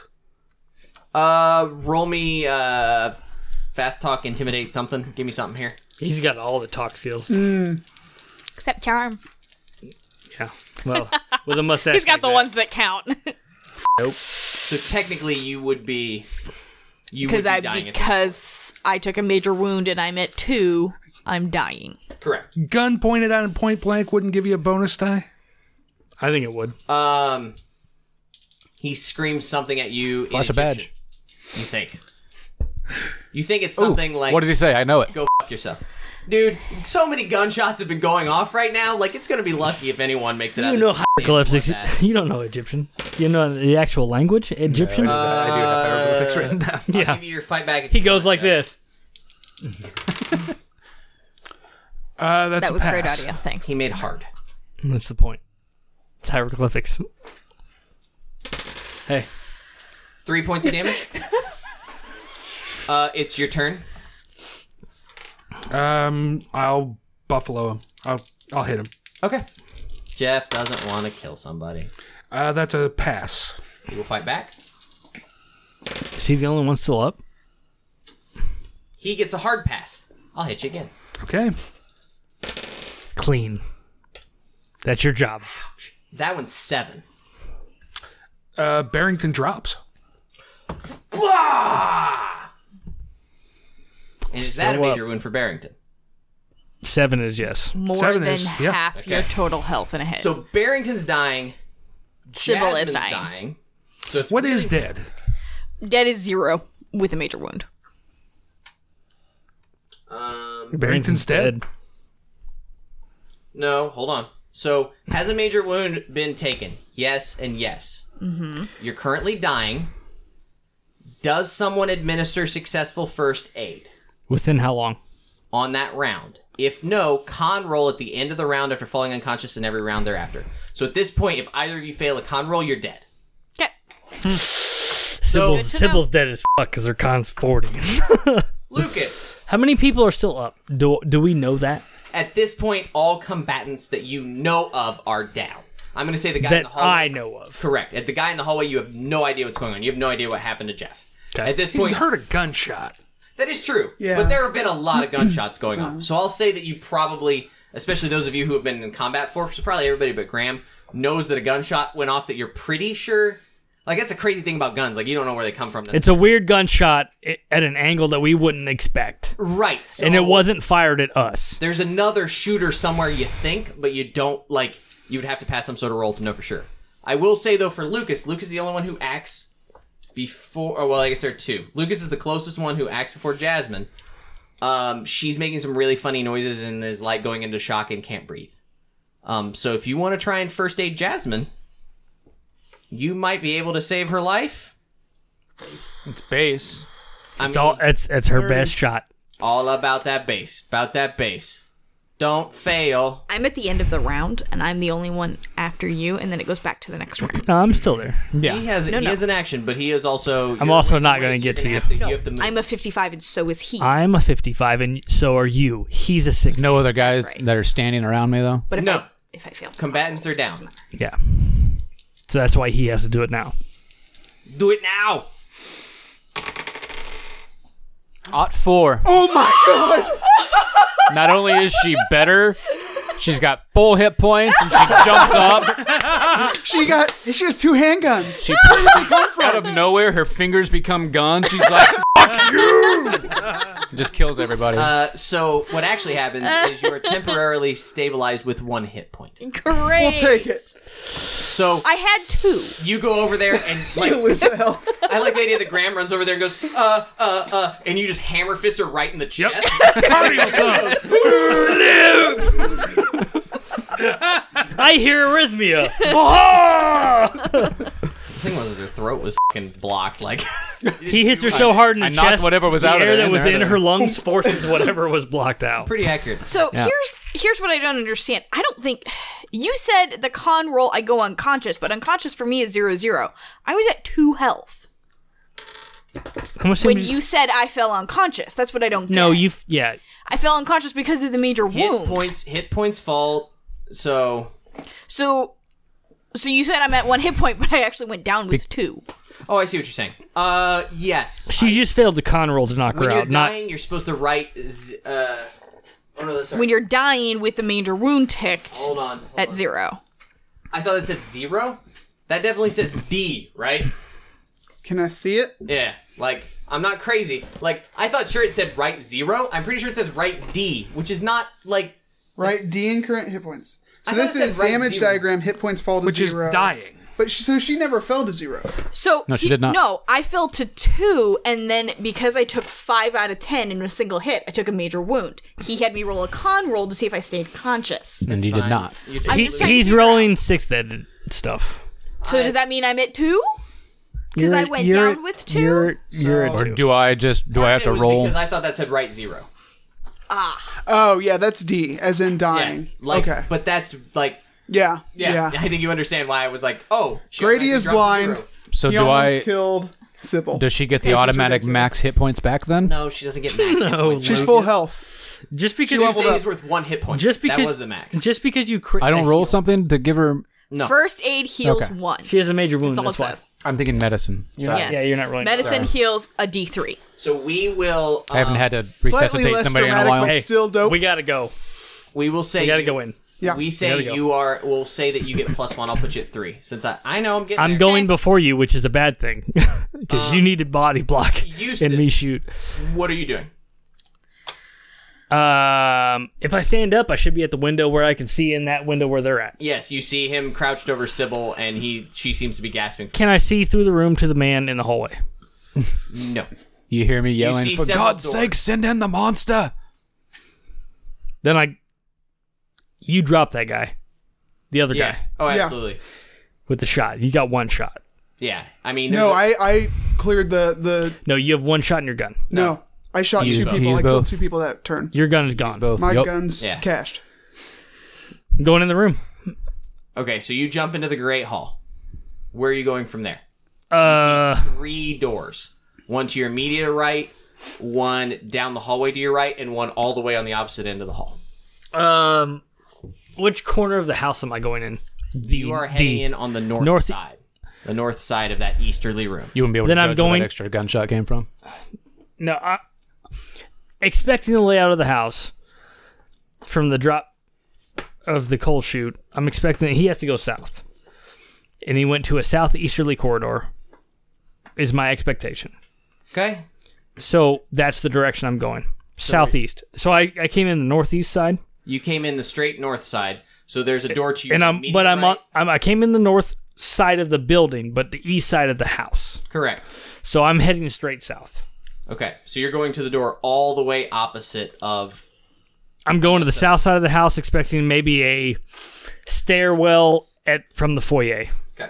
Roll me fast talk, intimidate, something. Give me something here. He's got all the talk skills. Except charm. Yeah. Well, with a mustache. He's got like the that. ones that count. So technically, you would be. You would be dying. at this Because I took a major wound and I'm at 2, I'm dying. point. Correct. Gun pointed out in point blank wouldn't give you a bonus die? I think it would. He screams something at you. Flash in a badge. Egyptian. You think? You think it's something like? What does he say? I know it. Go f yourself, dude. So many gunshots have been going off right now. Like it's gonna be lucky if anyone makes it out. You of know this hieroglyphics. like that. You don't know Egyptian. You know the actual language, Egyptian. I do have hieroglyphics written down. I'll Yeah. give you your fight back. He goes like this. That's That a was great pass. audio. Thanks. He made hard. That's the point. It's hieroglyphics. Hey, 3 points of damage. It's your turn. I'll buffalo him. I'll hit him. Okay. Jeff doesn't want to kill somebody. That's a pass. He will fight back. is he the only one still up? He gets a hard pass. I'll hit you again. Okay. Clean. That's your job. That one's 7. Barrington drops. And is that a Still up. major wound for Barrington? 7 is yes. More 7 than is- yeah. half your total health in a hit. So Barrington's dying. Sybil is Jasmine's dying. So it's What really- is dead? Dead is 0 with a major wound. Barrington's dead. No, hold on. So has a major wound been taken? Yes and yes. Mm-hmm. You're currently dying. Does someone administer successful first aid? Within how long? on that round. If no, con roll at the end of the round after falling unconscious and every round thereafter. So at this point, if either of you fail a con roll, you're dead. Okay. Sybil's dead as fuck because her con's 40. Lucas. How many people are still up? Do we know that? At this point, all combatants that you know of are down. I'm going to say the guy That in the hallway. I know of. Correct. At the guy in the hallway, you have no idea what's going on. You have no idea what happened to Jeff. Okay. At this He point, heard a gunshot. that is true. Yeah. But there have been a lot of gunshots going on. So I'll say that you probably, especially those of you who have been in combat for, so probably everybody but Graham, knows that a gunshot went off that you're pretty sure. Like, that's a crazy thing about guns. Like, you don't know where they come from. It's a weird gunshot at an angle that we wouldn't expect. Right. So And it wasn't fired at us. There's another shooter somewhere you think, but you don't, like, you would have to pass some sort of roll to know for sure. I will say, though, for Lucas is the only one who acts before, well, I guess there are two. Lucas is the closest one who acts before Jasmine. She's making some really funny noises and is, like, going into shock and can't breathe. So if you want to try and first aid Jasmine, you might be able to save her life. It's base. It's her best shot. All about that base. About that base. Don't fail. I'm at the end of the round, and I'm the only one after you, and then it goes back to the next round. No, I'm still there. Yeah. He has an action, but he is also... I'm also not going to get to you. You have to move. I'm a 55, and so is he. I'm a 55, and so are you. He's a 60. No other guys right. that are standing around me, though? But No. if I fail, Combatants are down. Yeah. So that's why he has to do it now. Do it now! Ot 4. Oh my god! Not only is she better, she's got full hit points, and she jumps up. She has two handguns. She out of nowhere, her fingers become guns. She's like, "Fuck you!" Just kills everybody. So what actually happens is you are temporarily stabilized with 1 hit point. great. We'll take it. So I had 2. you go over there and like You lose a health. I like the idea that Graham runs over there and goes, and you just hammer fist her right in the chest. I hear arrhythmia. The thing was, her throat was fucking blocked. Like He hits her so hard in the I knocked chest. whatever was the out of air it that in was there, in then. her lungs forces whatever was blocked out. pretty accurate. So Yeah. here's what I don't understand. I don't think you said the con roll I go unconscious, but unconscious for me is 0-0. I was at 2 health How much when damage- you said I fell unconscious. That's what I don't get. No, I fell unconscious because of the major wound. Hit points fall. So So you said I'm at 1 hit point, but I actually went down with 2. I see what you're saying. Yes. She just failed the con roll to knock When her you're out. dying, you're supposed to write. Oh no, sorry. When you're dying with the major wound ticked Hold on. at 0. I thought it said 0. That definitely says D, right? Can I see it? Yeah. Like, I'm not crazy. Like, I thought sure it said write 0. I'm pretty sure it says write D, which is not like. Right, D in current hit points. So I thought this it said is right damage 0. diagram, hit points fall to Which 0. is dying. But she never fell to 0. So No, she did not. No, I fell to 2, and then because I took 5 out of 10 in a single hit, I took a major wound. He had me roll a con roll to see if I stayed conscious. and you did not. You I'm take just trying to He's figure rolling out. 6th ed stuff. So does that mean I'm at 2? Because I went down with 2. You're Or at 2. do I have It to was roll? Because I thought that said write 0. Oh, yeah, that's D, as in Yeah. dying. Like, okay. but that's like. Yeah. Yeah, I think you understand why I was like, oh, shit, Grady I is dropped to blind. 0. So He do almost I? killed Sybil. Does she get the This is automatic ridiculous. max hit points back then? No, she doesn't get max hit No, points. She's Lucas. full health. Just because Each leveled thing up. is worth 1 hit point. Just because that was the max. Just because you crit I don't a roll heal. something to give her. No. First aid heals Okay. 1. She has a major wound. That's all That's it why. says. I'm thinking medicine. Sorry. Yes. Yeah, you're not rolling. Medicine heals a D3. So we will. I haven't had to Slightly resuscitate less somebody in a dramatic, while. but Hey, still dope. We gotta go. We will say. We gotta go in. Yeah. We We say gotta go. you are. We'll say that you get +1. I'll put you at 3. Since I know I'm getting. I'm there. going before you, which is a bad thing because you need to body block Eustace. and me shoot. What are you doing? If I stand up, I should be at the window where I can see in that window where they're at. Yes, you see him crouched over Sybil, and she seems to be gasping. Can I see through the room to the man in the hallway? No. You hear me yelling, see "For several God's doors." sake, send in the monster!" Then you drop that guy, the other Yeah. guy Oh, Yeah. absolutely. with the shot. You got 1 shot. Yeah. I mean. No, there's I cleared the No, you have 1 shot in your gun. no. I shot Use two both. people. Use I killed both. 2 people that turn. Your gun is gone. Both. My Yep. gun's Yeah. cashed. Going in the room. Okay, so you jump into the Great Hall. Where are you going from there? 3 doors. One to your immediate right, one down the hallway to your right, and one all the way on the opposite end of the hall. Which corner of the house am I going in? You are heading in on the north side. The north side of that easterly room. You wouldn't be able Then to I'm judge where going- that extra gunshot came from. No, expecting the layout of the house from the drop of the coal chute, I'm expecting that he has to go south. And he went to a southeasterly corridor, is my expectation. Okay. So that's the direction I'm going. Southeast. So I came in the northeast side. You came in the straight north side, so there's a door to your And immediate I'm right. I came in the north side of the building, but the east side of the house. Correct. So I'm heading straight south. Okay, so you're going to the door all the way opposite of... I'm going to the south side of the house, expecting maybe a stairwell from the foyer. Okay.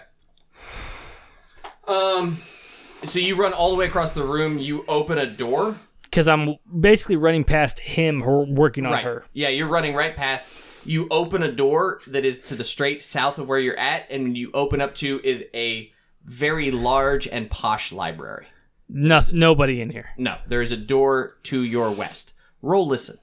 So you run all the way across the room, you open a door. Because I'm basically running past him, working on her. Yeah, you're running right past. You open a door that is to the straight south of where you're at, and you open up to is a very large and posh library. Nobody in here. No, there is a door to your west. Roll listen.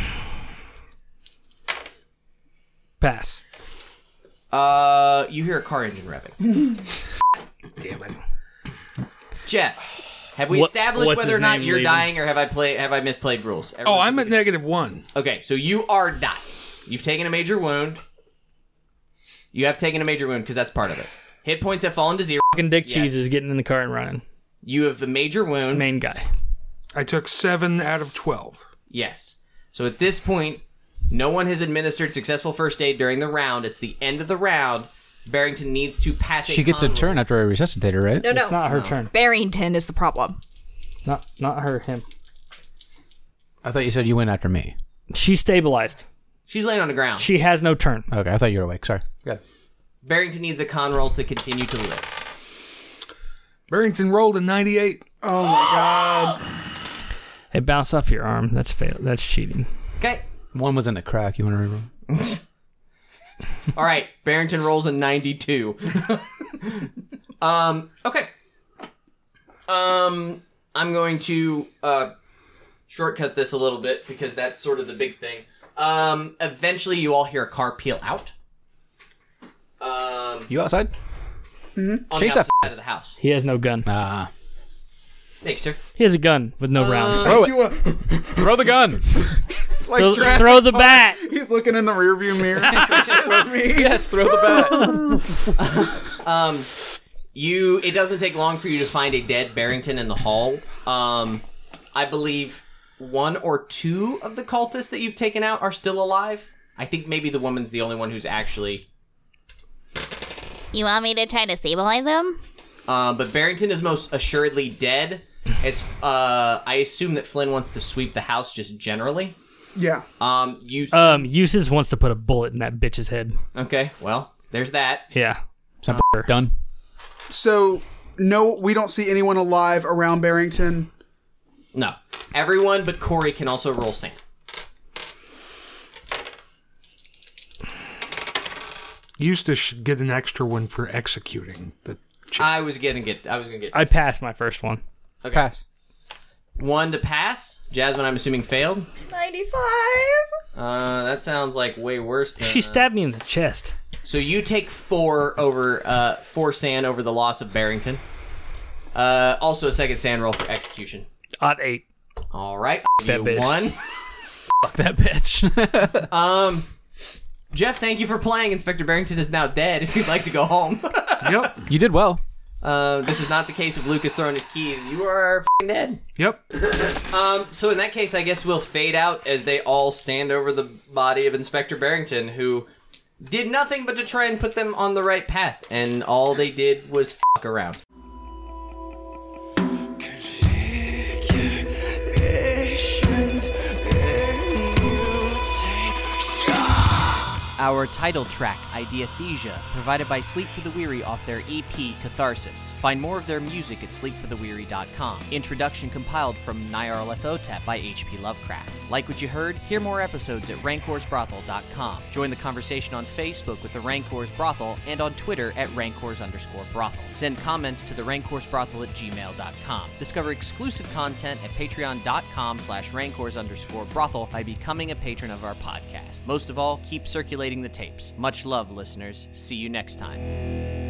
Pass. You hear a car engine revving. Damn it. Jeff, have we What's established whether or his not name you're leaving? dying, or have I misplayed rules? Oh, I'm at -1. Okay, so you are dying. You've taken a major wound. You have taken a major wound because that's part of it. Hit points have fallen to 0. Fucking Dick Yes. Cheese is getting in the car and running. You have the major wound. Main guy. I took 7 out of 12. Yes. So at this point, no one has administered successful first aid during the round. It's the end of the round. Barrington needs to pass She gets a con roll. turn after I resuscitate her, right? No, It's not her turn. Barrington is the problem. Not her, him. I thought you said you went after me. She's stabilized. She's laying on the ground. She has no turn. Okay, I thought you were awake. Sorry. Good. Barrington needs a con roll to continue to live. Barrington rolled a 98. Oh my god. It bounced off your arm. That's fail. That's cheating. Okay. One was in the crack. You want to reroll? All right. Barrington rolls a 92. Okay. I'm going to shortcut this a little bit because that's sort of the big thing. Eventually, you all hear a car peel out. You outside? On Chase the that outside of the house. He has no gun. Thanks, sir. He has a gun with no rounds. Throw it. Throw the gun. Like Throw Jurassic the Park. bat. He's looking in the rearview mirror. Yes, throw the bat. It doesn't take long for you to find a dead Barrington in the hall. I believe 1 or 2 of the cultists that you've taken out are still alive. I think maybe the woman's the only one who's actually... You want me to try to stabilize him? But Barrington is most assuredly dead. As I assume that Flynn wants to sweep the house just generally. Yeah. Uses wants to put a bullet in that bitch's head. Okay, well, there's that. Yeah. Done. So, no, we don't see anyone alive around Barrington. No. Everyone but Corey can also roll sand. Eustace should get an extra one for executing the chick. I was gonna get. I passed my first one. Okay. Pass. 1 to pass. Jasmine, I'm assuming failed. 95. That sounds like way worse than. She stabbed me in the chest. So you take 4 sand over the loss of Barrington. Also a second sand roll for execution. Odd 8. All right. That bitch. 1. Fuck that bitch. Jeff, thank you for playing. Inspector Barrington is now dead. If you'd like to go home. Yep. You did well. This is not the case of Lucas throwing his keys. You are f***ing dead. Yep. So in that case, I guess we'll fade out as they all stand over the body of Inspector Barrington, who did nothing but to try and put them on the right path, and all they did was fuck around. Configurations in mutation. Our title track, Ideathesia, provided by Sleep for the Weary off their EP, Catharsis. Find more of their music at sleepfortheweary.com. Introduction compiled from Nyarlathotep by H.P. Lovecraft. Like what you heard? Hear more episodes at rancorsbrothel.com. Join the conversation on Facebook with the Rancors Brothel and on Twitter at rancors_brothel. Send comments to the rancorsbrothel@gmail.com. Discover exclusive content at patreon.com/rancors_brothel by becoming a patron of our podcast. Most of all, keep circulating the tapes. Much love, listeners. See you next time.